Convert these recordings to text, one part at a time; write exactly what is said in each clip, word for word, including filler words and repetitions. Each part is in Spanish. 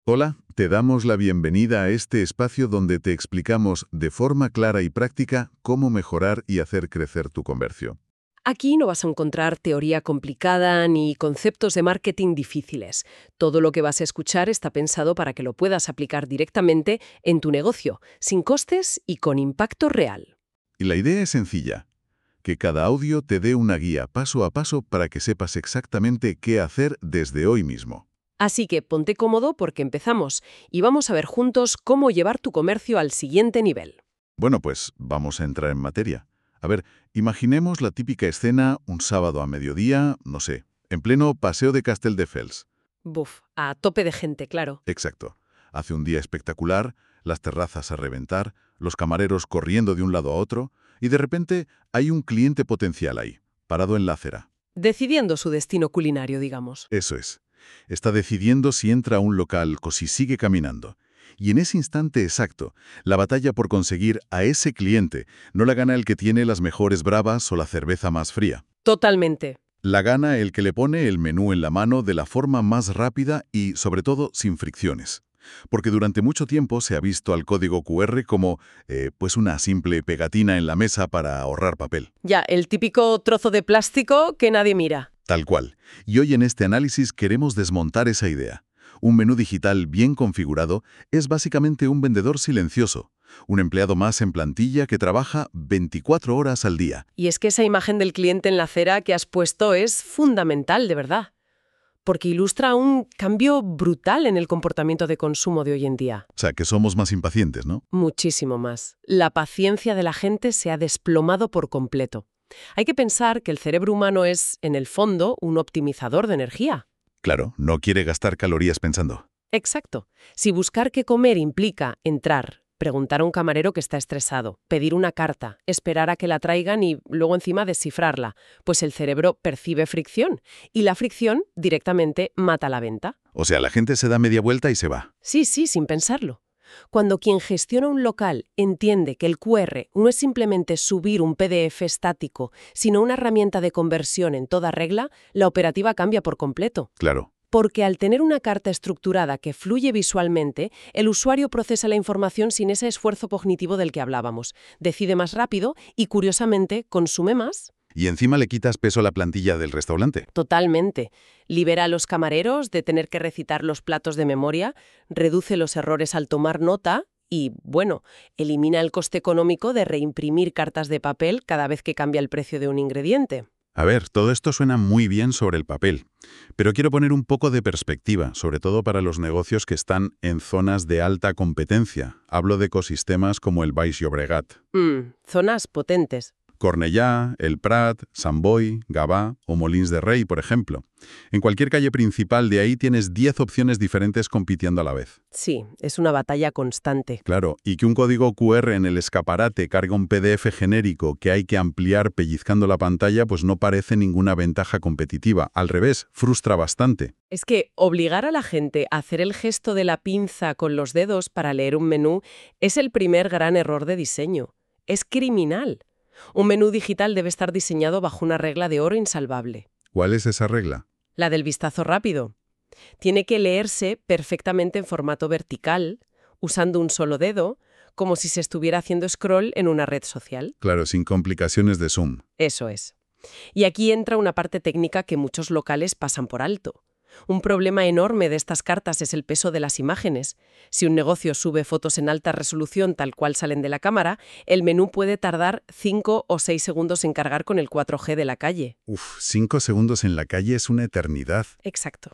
Hola, te damos la bienvenida a este espacio donde te explicamos de forma clara y práctica cómo mejorar y hacer crecer tu comercio. Aquí no vas a encontrar teoría complicada ni conceptos de marketing difíciles. Todo lo que vas a escuchar está pensado para que lo puedas aplicar directamente en tu negocio, sin costes y con impacto real. Y la idea es sencilla, que cada audio te dé una guía paso a paso para que sepas exactamente qué hacer desde hoy mismo. Así que ponte cómodo porque empezamos y vamos a ver juntos cómo llevar tu comercio al siguiente nivel. Bueno, pues vamos a entrar en materia. A ver, imaginemos la típica escena un sábado a mediodía, no sé, en pleno paseo de Castelldefels. Buf, a tope de gente, claro. Exacto. Hace un día espectacular, las terrazas a reventar, los camareros corriendo de un lado a otro, y de repente hay un cliente potencial ahí, parado en la acera. Decidiendo su destino culinario, digamos. Eso es. Está decidiendo si entra a un local o si sigue caminando. Y en ese instante exacto, la batalla por conseguir a ese cliente no la gana el que tiene las mejores bravas o la cerveza más fría. Totalmente. La gana el que le pone el menú en la mano de la forma más rápida y, sobre todo, sin fricciones. Porque durante mucho tiempo se ha visto al código cu erre como eh, pues una simple pegatina en la mesa para ahorrar papel. Ya, el típico trozo de plástico que nadie mira. Tal cual. Y hoy en este análisis queremos desmontar esa idea. Un menú digital bien configurado es básicamente un vendedor silencioso, un empleado más en plantilla que trabaja veinticuatro horas al día. Y es que esa imagen del cliente en la acera que has puesto es fundamental, de verdad. Porque ilustra un cambio brutal en el comportamiento de consumo de hoy en día. O sea, que somos más impacientes, ¿no? Muchísimo más. La paciencia de la gente se ha desplomado por completo. Hay que pensar que el cerebro humano es, en el fondo, un optimizador de energía. Claro, no quiere gastar calorías pensando. Exacto. Si buscar qué comer implica entrar, preguntar a un camarero que está estresado, pedir una carta, esperar a que la traigan y luego encima descifrarla, pues el cerebro percibe fricción y la fricción directamente mata la venta. O sea, la gente se da media vuelta y se va. Sí, sí, sin pensarlo. Cuando quien gestiona un local entiende que el cu erre no es simplemente subir un pe de efe estático, sino una herramienta de conversión en toda regla, la operativa cambia por completo. Claro. Porque al tener una carta estructurada que fluye visualmente, el usuario procesa la información sin ese esfuerzo cognitivo del que hablábamos, decide más rápido y, curiosamente, consume más. Y encima le quitas peso a la plantilla del restaurante. Totalmente. Libera a los camareros de tener que recitar los platos de memoria, reduce los errores al tomar nota y, bueno, elimina el coste económico de reimprimir cartas de papel cada vez que cambia el precio de un ingrediente. A ver, todo esto suena muy bien sobre el papel, pero quiero poner un poco de perspectiva, sobre todo para los negocios que están en zonas de alta competencia. Hablo de ecosistemas como el Baix Llobregat. Mm, zonas potentes. Cornellà, El Prat, Sant Boi, Gavà o Molins de Rei, por ejemplo. En cualquier calle principal de ahí tienes diez opciones diferentes compitiendo a la vez. Sí, es una batalla constante. Claro, y que un código cu erre en el escaparate carga un pe de efe genérico que hay que ampliar pellizcando la pantalla, pues no parece ninguna ventaja competitiva. Al revés, frustra bastante. Es que obligar a la gente a hacer el gesto de la pinza con los dedos para leer un menú es el primer gran error de diseño. Es criminal. Un menú digital debe estar diseñado bajo una regla de oro insalvable. ¿Cuál es esa regla? La del vistazo rápido. Tiene que leerse perfectamente en formato vertical, usando un solo dedo, como si se estuviera haciendo scroll en una red social. Claro, sin complicaciones de zoom. Eso es. Y aquí entra una parte técnica que muchos locales pasan por alto. Un problema enorme de estas cartas es el peso de las imágenes. Si un negocio sube fotos en alta resolución tal cual salen de la cámara, el menú puede tardar cinco o seis segundos en cargar con el cuatro ge de la calle. Uf, cinco segundos en la calle es una eternidad. Exacto.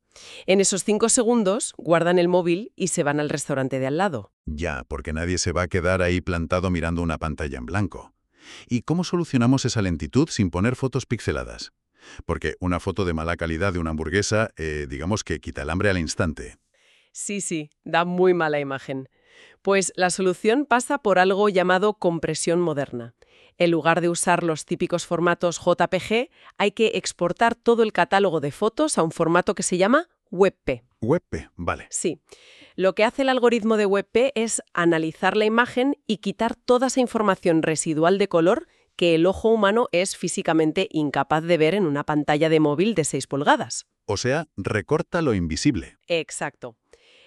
En esos cinco segundos, guardan el móvil y se van al restaurante de al lado. Ya, porque nadie se va a quedar ahí plantado mirando una pantalla en blanco. ¿Y cómo solucionamos esa lentitud sin poner fotos pixeladas? Porque una foto de mala calidad de una hamburguesa, eh, digamos que quita el hambre al instante. Sí, sí, da muy mala imagen. Pues la solución pasa por algo llamado compresión moderna. En lugar de usar los típicos formatos je pe ge, hay que exportar todo el catálogo de fotos a un formato que se llama WebP. WebP, vale. Sí. Lo que hace el algoritmo de WebP es analizar la imagen y quitar toda esa información residual de color que el ojo humano es físicamente incapaz de ver en una pantalla de móvil de seis pulgadas. O sea, recorta lo invisible. Exacto.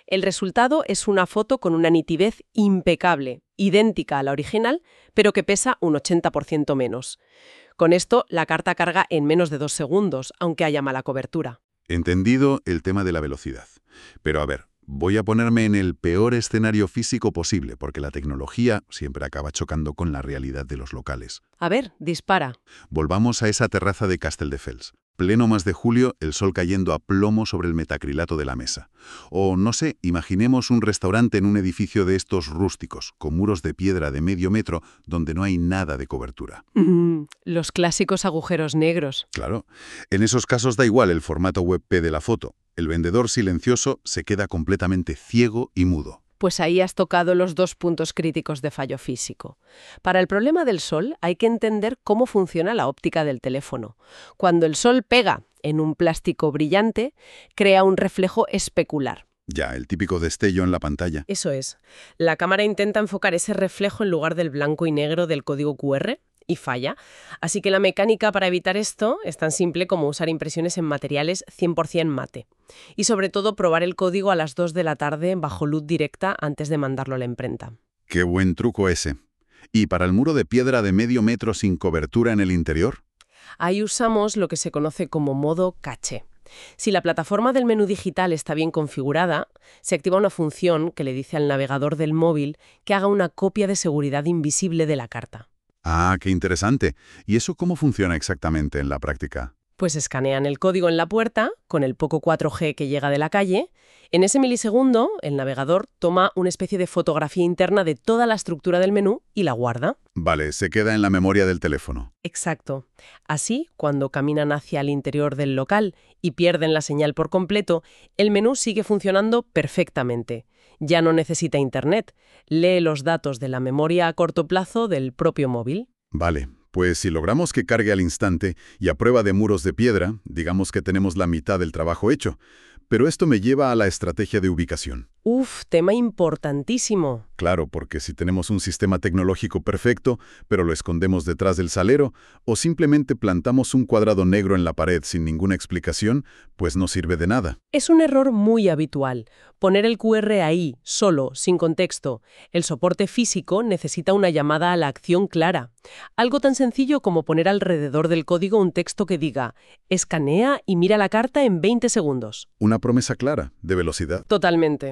El resultado es una foto con una nitidez impecable, idéntica a la original, pero que pesa un ochenta por ciento menos. Con esto, la carta carga en menos de dos segundos, aunque haya mala cobertura. Entendido el tema de la velocidad. Pero a ver, voy a ponerme en el peor escenario físico posible, porque la tecnología siempre acaba chocando con la realidad de los locales. A ver, dispara. Volvamos a esa terraza de Castelldefels. Pleno mes de julio, el sol cayendo a plomo sobre el metacrilato de la mesa. O, no sé, imaginemos un restaurante en un edificio de estos rústicos, con muros de piedra de medio metro, donde no hay nada de cobertura. Mm, los clásicos agujeros negros. Claro. En esos casos da igual el formato W P de la foto. El vendedor silencioso se queda completamente ciego y mudo. Pues ahí has tocado los dos puntos críticos de fallo físico. Para el problema del sol hay que entender cómo funciona la óptica del teléfono. Cuando el sol pega en un plástico brillante, crea un reflejo especular. Ya, el típico destello en la pantalla. Eso es. La cámara intenta enfocar ese reflejo en lugar del blanco y negro del código Q R y falla. Así que la mecánica para evitar esto es tan simple como usar impresiones en materiales cien por cien mate. Y sobre todo probar el código a las dos de la tarde bajo luz directa antes de mandarlo a la imprenta. Qué buen truco ese. ¿Y para el muro de piedra de medio metro sin cobertura en el interior? Ahí usamos lo que se conoce como modo caché. Si la plataforma del menú digital está bien configurada, se activa una función que le dice al navegador del móvil que haga una copia de seguridad invisible de la carta. Ah, qué interesante. ¿Y eso cómo funciona exactamente en la práctica? Pues escanean el código en la puerta, con el poco cuatro G que llega de la calle. En ese milisegundo, el navegador toma una especie de fotografía interna de toda la estructura del menú y la guarda. Vale, se queda en la memoria del teléfono. Exacto. Así, cuando caminan hacia el interior del local y pierden la señal por completo, el menú sigue funcionando perfectamente. Ya no necesita internet. Lee los datos de la memoria a corto plazo del propio móvil. Vale. Pues si logramos que cargue al instante y a prueba de muros de piedra, digamos que tenemos la mitad del trabajo hecho. Pero esto me lleva a la estrategia de ubicación. Uf, tema importantísimo. Claro, porque si tenemos un sistema tecnológico perfecto, pero lo escondemos detrás del salero, o simplemente plantamos un cuadrado negro en la pared sin ninguna explicación, pues no sirve de nada. Es un error muy habitual. Poner el Q R ahí, solo, sin contexto. El soporte físico necesita una llamada a la acción clara. Algo tan sencillo como poner alrededor del código un texto que diga «Escanea y mira la carta en veinte segundos». Una promesa clara, de velocidad. Totalmente.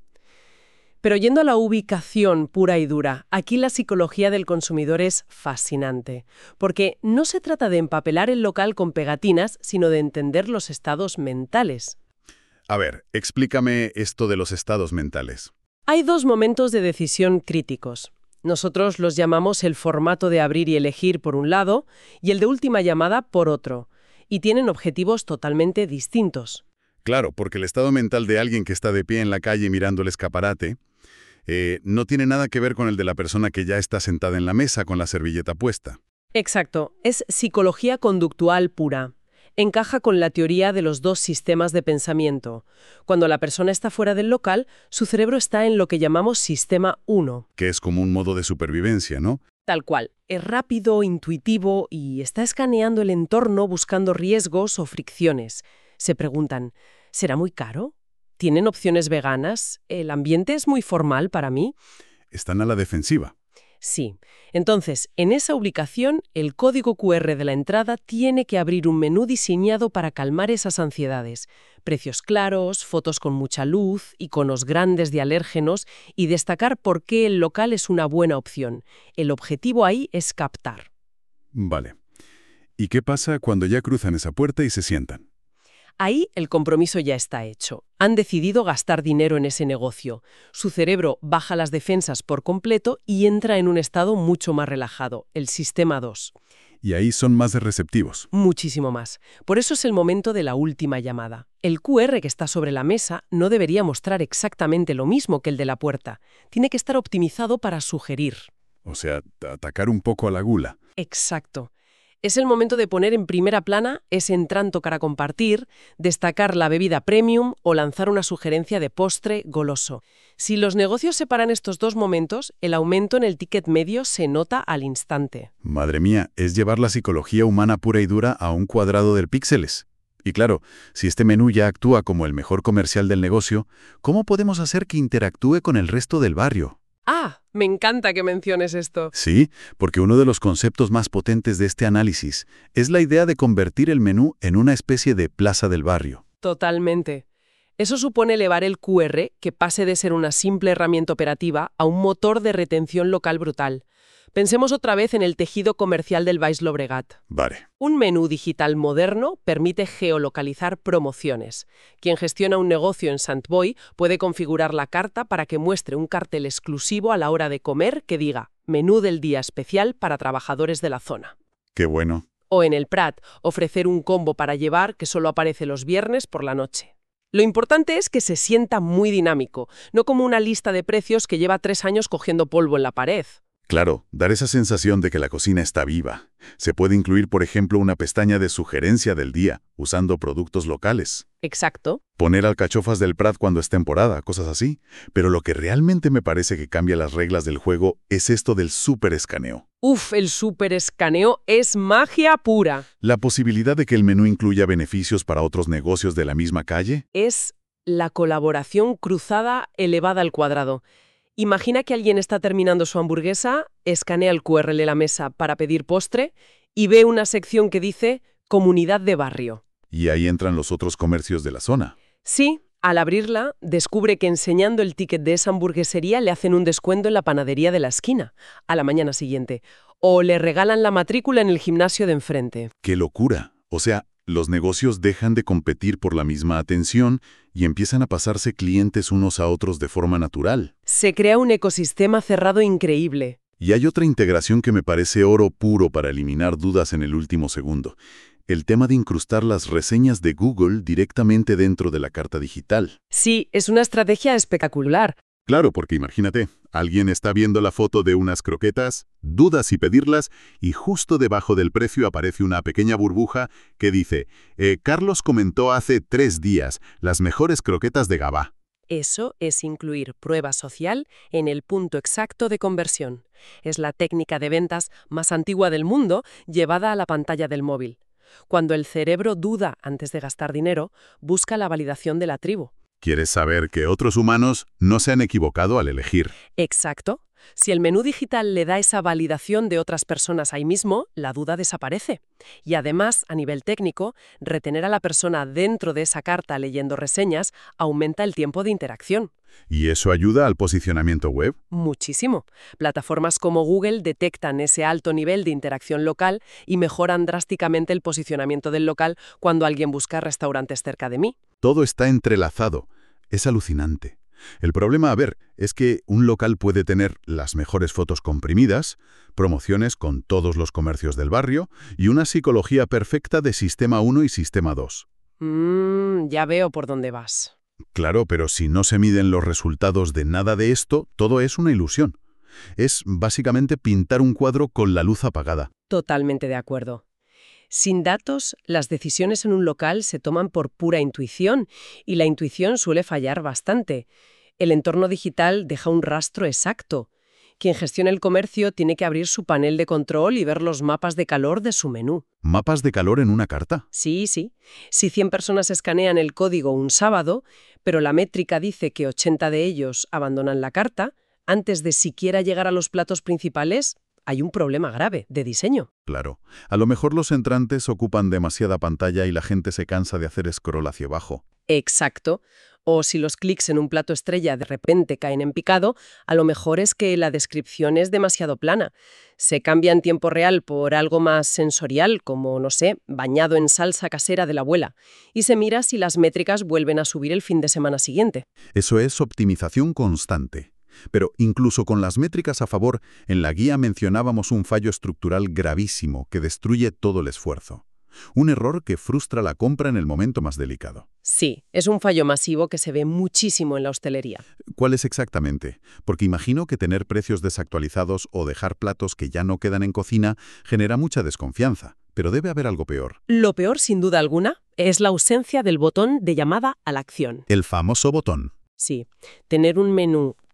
Pero yendo a la ubicación pura y dura, aquí la psicología del consumidor es fascinante, porque no se trata de empapelar el local con pegatinas, sino de entender los estados mentales. A ver, explícame esto de los estados mentales. Hay dos momentos de decisión críticos. Nosotros los llamamos el formato de abrir y elegir por un lado y el de última llamada por otro, y tienen objetivos totalmente distintos. Claro, porque el estado mental de alguien que está de pie en la calle mirando el escaparate eh, no tiene nada que ver con el de la persona que ya está sentada en la mesa con la servilleta puesta. Exacto, es psicología conductual pura. Encaja con la teoría de los dos sistemas de pensamiento. Cuando la persona está fuera del local, su cerebro está en lo que llamamos sistema uno. Que es como un modo de supervivencia, ¿no? Tal cual. Es rápido, intuitivo y está escaneando el entorno buscando riesgos o fricciones. Se preguntan, ¿será muy caro? ¿Tienen opciones veganas? ¿El ambiente es muy formal para mí? Están a la defensiva. Sí. Entonces, en esa ubicación, el código Q R de la entrada tiene que abrir un menú diseñado para calmar esas ansiedades. Precios claros, fotos con mucha luz, iconos grandes de alérgenos y destacar por qué el local es una buena opción. El objetivo ahí es captar. Vale. ¿Y qué pasa cuando ya cruzan esa puerta y se sientan? Ahí el compromiso ya está hecho. Han decidido gastar dinero en ese negocio. Su cerebro baja las defensas por completo y entra en un estado mucho más relajado, el sistema dos. Y ahí son más receptivos. Muchísimo más. Por eso es el momento de la última llamada. El Q R que está sobre la mesa no debería mostrar exactamente lo mismo que el de la puerta. Tiene que estar optimizado para sugerir. O sea, atacar un poco a la gula. Exacto. Es el momento de poner en primera plana ese entranto para compartir, destacar la bebida premium o lanzar una sugerencia de postre goloso. Si los negocios separan estos dos momentos, el aumento en el ticket medio se nota al instante. Madre mía, es llevar la psicología humana pura y dura a un cuadrado de píxeles. Y claro, si este menú ya actúa como el mejor comercial del negocio, ¿cómo podemos hacer que interactúe con el resto del barrio? Ah, me encanta que menciones esto. Sí, porque uno de los conceptos más potentes de este análisis es la idea de convertir el menú en una especie de plaza del barrio. Totalmente. Eso supone elevar el Q R, que pase de ser una simple herramienta operativa, a un motor de retención local brutal. Pensemos otra vez en el tejido comercial del Baix Llobregat. Vale. Un menú digital moderno permite geolocalizar promociones. Quien gestiona un negocio en Sant Boi puede configurar la carta para que muestre un cartel exclusivo a la hora de comer que diga «Menú del día especial para trabajadores de la zona». Qué bueno. O en el Prat, ofrecer un combo para llevar que solo aparece los viernes por la noche. Lo importante es que se sienta muy dinámico, no como una lista de precios que lleva tres años cogiendo polvo en la pared. Claro, dar esa sensación de que la cocina está viva. Se puede incluir, por ejemplo, una pestaña de sugerencia del día, usando productos locales. Exacto. Poner alcachofas del Prat cuando es temporada, cosas así. Pero lo que realmente me parece que cambia las reglas del juego es esto del superescaneo. Uf, el superescaneo es magia pura. La posibilidad de que el menú incluya beneficios para otros negocios de la misma calle. Es la colaboración cruzada elevada al cuadrado. Imagina que alguien está terminando su hamburguesa, escanea el Q R de la mesa para pedir postre y ve una sección que dice Comunidad de Barrio. Y ahí entran los otros comercios de la zona. Sí, al abrirla, descubre que enseñando el ticket de esa hamburguesería le hacen un descuento en la panadería de la esquina, a la mañana siguiente. O le regalan la matrícula en el gimnasio de enfrente. ¡Qué locura! O sea, los negocios dejan de competir por la misma atención y empiezan a pasarse clientes unos a otros de forma natural. Se crea un ecosistema cerrado increíble. Y hay otra integración que me parece oro puro para eliminar dudas en el último segundo. El tema de incrustar las reseñas de Google directamente dentro de la carta digital. Sí, es una estrategia espectacular. Claro, porque imagínate, alguien está viendo la foto de unas croquetas, duda si pedirlas, y justo debajo del precio aparece una pequeña burbuja que dice eh, «Carlos comentó hace tres días, las mejores croquetas de Gavà». Eso es incluir prueba social en el punto exacto de conversión. Es la técnica de ventas más antigua del mundo llevada a la pantalla del móvil. Cuando el cerebro duda antes de gastar dinero, busca la validación de la tribu. ¿Quieres saber que otros humanos no se han equivocado al elegir? Exacto. Si el menú digital le da esa validación de otras personas ahí mismo, la duda desaparece. Y además, a nivel técnico, retener a la persona dentro de esa carta leyendo reseñas aumenta el tiempo de interacción. ¿Y eso ayuda al posicionamiento web? Muchísimo. Plataformas como Google detectan ese alto nivel de interacción local y mejoran drásticamente el posicionamiento del local cuando alguien busca restaurantes cerca de mí. Todo está entrelazado. Es alucinante. El problema, a ver, es que un local puede tener las mejores fotos comprimidas, promociones con todos los comercios del barrio y una psicología perfecta de Sistema uno y Sistema dos. Mmm, ya veo por dónde vas. Claro, pero si no se miden los resultados de nada de esto, todo es una ilusión. Es básicamente pintar un cuadro con la luz apagada. Totalmente de acuerdo. Sin datos, las decisiones en un local se toman por pura intuición, y la intuición suele fallar bastante. El entorno digital deja un rastro exacto. Quien gestiona el comercio tiene que abrir su panel de control y ver los mapas de calor de su menú. ¿Mapas de calor en una carta? Sí, sí. Si cien personas escanean el código un sábado, pero la métrica dice que ochenta de ellos abandonan la carta, antes de siquiera llegar a los platos principales, hay un problema grave de diseño. Claro. A lo mejor los entrantes ocupan demasiada pantalla y la gente se cansa de hacer scroll hacia abajo. Exacto. O si los clics en un plato estrella de repente caen en picado, a lo mejor es que la descripción es demasiado plana. Se cambia en tiempo real por algo más sensorial, como, no sé, bañado en salsa casera de la abuela, y se mira si las métricas vuelven a subir el fin de semana siguiente. Eso es optimización constante. Pero incluso con las métricas a favor, en la guía mencionábamos un fallo estructural gravísimo que destruye todo el esfuerzo. Un error que frustra la compra en el momento más delicado. Sí, es un fallo masivo que se ve muchísimo en la hostelería. ¿Cuál es exactamente? Porque imagino que tener precios desactualizados o dejar platos que ya no quedan en cocina genera mucha desconfianza, pero debe haber algo peor. Lo peor, sin duda alguna, es la ausencia del botón de llamada a la acción. El famoso botón. Sí, tener un menú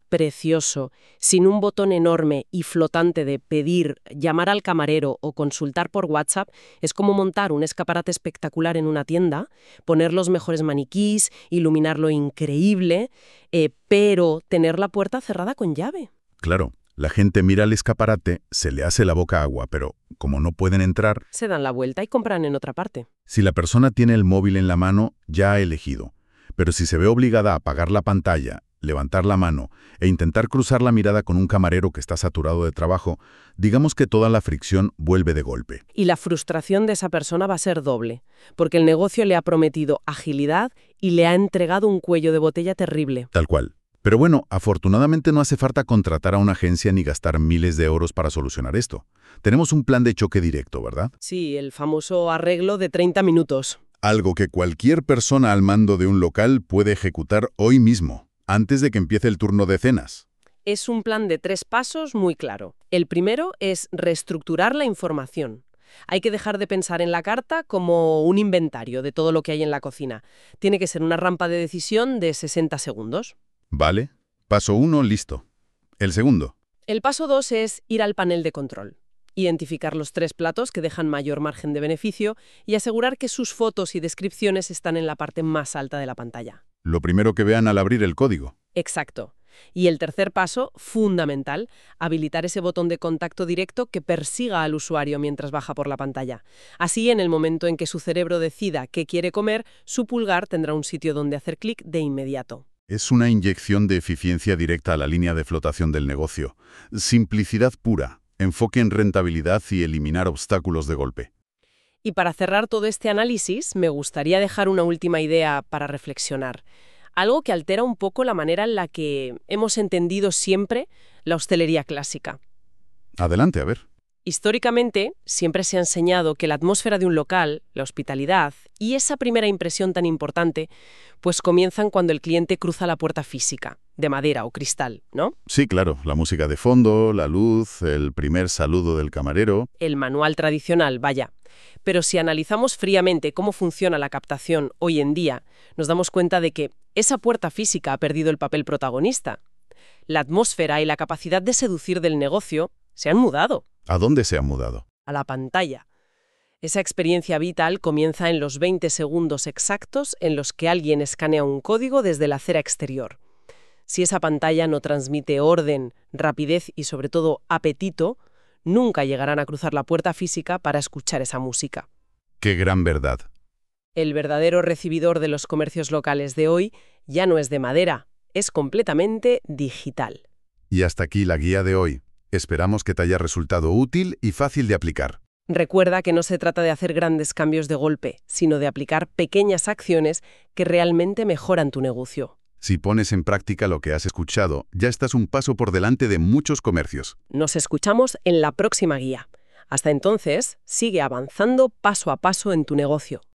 precioso, sin un botón enorme y flotante de pedir, llamar al camarero o consultar por WhatsApp, es como montar un escaparate espectacular en una tienda, poner los mejores maniquís, iluminarlo increíble, eh, pero tener la puerta cerrada con llave. Claro, la gente mira el escaparate, se le hace la boca agua, pero como no pueden entrar, Se dan la vuelta y compran en otra parte. si la persona tiene el móvil en la mano, ya ha elegido. Pero si se ve obligada a apagar la pantalla, levantar la mano e intentar cruzar la mirada con un camarero que está saturado de trabajo, digamos que toda la fricción vuelve de golpe. Y la frustración de esa persona va a ser doble, porque el negocio le ha prometido agilidad y le ha entregado un cuello de botella terrible. Tal cual. Pero bueno, afortunadamente no hace falta contratar a una agencia ni gastar miles de euros para solucionar esto. Tenemos un plan de choque directo, ¿verdad? Sí, el famoso arreglo de treinta minutos. Algo que cualquier persona al mando de un local puede ejecutar hoy mismo, antes de que empiece el turno de cenas. Es un plan de tres pasos muy claro. El primero es reestructurar la información. Hay que dejar de pensar en la carta como un inventario de todo lo que hay en la cocina. Tiene que ser una rampa de decisión de sesenta segundos. Vale. Paso uno, listo. El segundo. El paso dos es ir al panel de control. Identificar los tres platos que dejan mayor margen de beneficio y asegurar que sus fotos y descripciones están en la parte más alta de la pantalla. Lo primero que vean al abrir el código. Exacto. Y el tercer paso, fundamental, habilitar ese botón de contacto directo que persiga al usuario mientras baja por la pantalla. Así, en el momento en que su cerebro decida qué quiere comer, su pulgar tendrá un sitio donde hacer clic de inmediato. Es una inyección de eficiencia directa a la línea de flotación del negocio. Simplicidad pura, enfoque en rentabilidad y eliminar obstáculos de golpe. Y para cerrar todo este análisis, me gustaría dejar una última idea para reflexionar. Algo que altera un poco la manera en la que hemos entendido siempre la hostelería clásica. Adelante, a ver. Históricamente, siempre se ha enseñado que la atmósfera de un local, la hospitalidad y esa primera impresión tan importante, pues comienzan cuando el cliente cruza la puerta física, de madera o cristal, ¿no? Sí, claro, la música de fondo, la luz, el primer saludo del camarero. El manual tradicional, vaya. Pero si analizamos fríamente cómo funciona la captación hoy en día, nos damos cuenta de que esa puerta física ha perdido el papel protagonista. La atmósfera y la capacidad de seducir del negocio se han mudado. ¿A dónde se ha mudado? A la pantalla. Esa experiencia vital comienza en los veinte segundos exactos en los que alguien escanea un código desde la acera exterior. Si esa pantalla no transmite orden, rapidez y sobre todo apetito, nunca llegarán a cruzar la puerta física para escuchar esa música. ¡Qué gran verdad! El verdadero recibidor de los comercios locales de hoy ya no es de madera, es completamente digital. Y hasta aquí la guía de hoy. Esperamos que te haya resultado útil y fácil de aplicar. Recuerda que no se trata de hacer grandes cambios de golpe, sino de aplicar pequeñas acciones que realmente mejoran tu negocio. Si pones en práctica lo que has escuchado, ya estás un paso por delante de muchos comercios. Nos escuchamos en la próxima guía. Hasta entonces, sigue avanzando paso a paso en tu negocio.